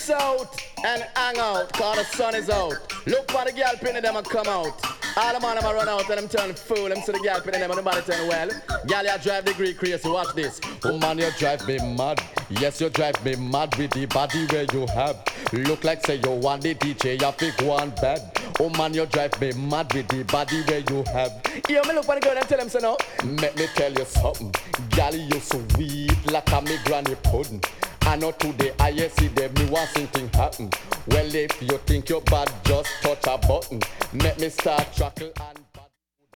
Drinks out and hang out, cause the sun is out. Look for the girl pinning them and come out. All the man them a run out and them turn fool. Them see the girl pinning them and nobody turn well. Girl, you drive the Greek crazy, watch this. Oh man, you drive me mad. Yes, you drive me mad with the body where you have. Look like say you want the DJ, you pick one bad. Oh man, you drive me mad with the body where you have. Hear me look for the girl and tell them so no. Let me tell you something. Girl, you sweet like a me granny pudding. I know today I see them, me want something happen. Well, if you think you're bad, just touch a button. Make me start chuckle and